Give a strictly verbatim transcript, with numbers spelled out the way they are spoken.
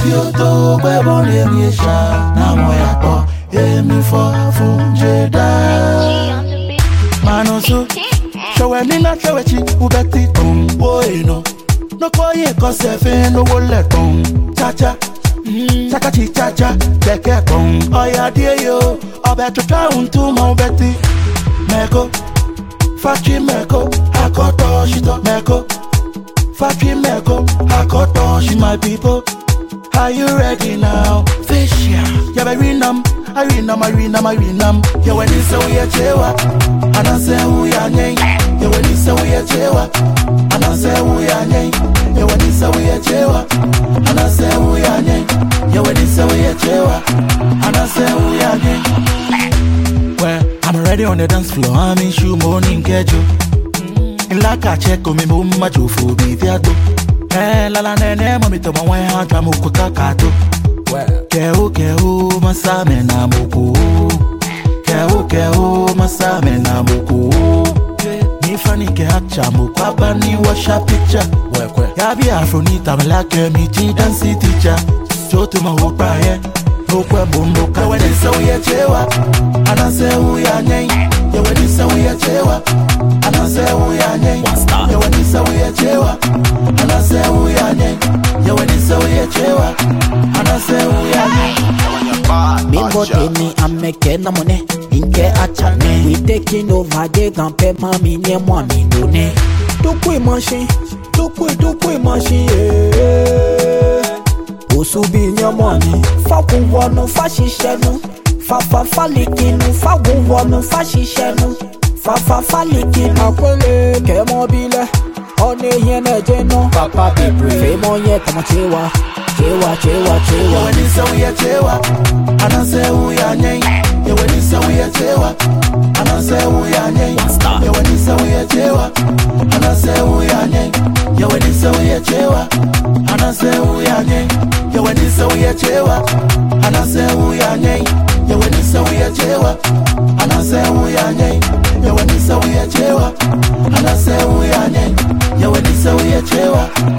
Kyoto, Webon, Emisha, Namoyapo, Emi for Funjeda. Manoso, show me not show it, who bet it, boy, no. No quiet, cause seven, no one let on. Cha-cha, cha-cha, cha-cha, take a con. Oh, yeah, dear, yo. I bet to town to my Betty. Meko, factory Meko, I got all she talk Meko. Factory Meko, I got all she my people. Are you ready now? Fish, yeah. Yeah, I read them, I read them, I read them, I read them. Yeah, when you say we are chewa, and I say we are nay. Yeah, when you say we are chewa, and I say we are nay. Yeah, when you say we are chewa, and I say we are nay. Yeah, when you say we are chewa, and I say we are nay. Well, I'm already on the dance floor. I'm in shoe morning kejo. In like I check on me, mumma jo for be there too. Eh, la la nene, mami to my way hand, I'm uko kakato. Keo keo, masame na muku. Keo keo, masame na muku. Ni funny ke hacha muku, abani washa picture. Yabi afronita, me like me, G dance teacher. Show to my hope, yeah. No kwembo mboka when they say we are chewa, and I say we are nay. Yeah, when they say we are chewa, and I say we are nay. Yeah, when they say we are chewa, and I say we are nay. Yeah, when they say we are chewa, and I say we are nay. Bimbo temi ameke na money, inke achane. We taking over the gampe mami ne mwami done. Tukui machine, tukui tukui machine. Osubi nyamani, fa kuwanu fa shishenu, fa fa fa likinu, fa kuwanu fa shishenu, fa fa fa likinu. Akwele ke mobile, one yene jeno. Papa people, fe monye kama chewa, chewa chewa chewa. Yeah, when you say we are chewa, and I say we are nay. Yeah, when you say we are chewa, and I say we are nay. Yeah, when you say we are chewa, and I say we are nay. Yeah, when you say we are chewa, and I say we are nay. Yeah, when you say we are chewa, and I say we are nay. Yeah, when you say we are chewa, and I say we are nay. Yeah, when you say we are chewa, and I say we are nay. Yeah, when you say we are chewa.